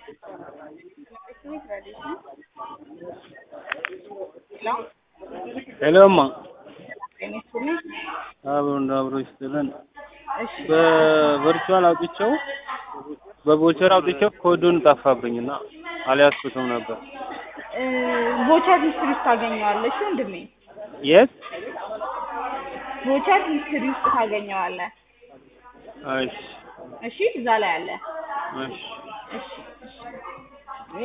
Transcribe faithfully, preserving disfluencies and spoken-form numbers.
Hello ma. አብሮን አብሮ ይስተለን በቨርቹዋል አውጥቼው በቮቸር አውጥቼው ኮዱን ጠፋብኝና አልያዝኩትም ነበር። ቮቸር ሂስትሪ ውስጥ ታገኘዋለሽ ወንድሜ። የት? ቮቸር ሂስትሪ ውስጥ ታገኘዋለህ። እሺ እሺ እዛ ላይ አለ። እሺ እሺ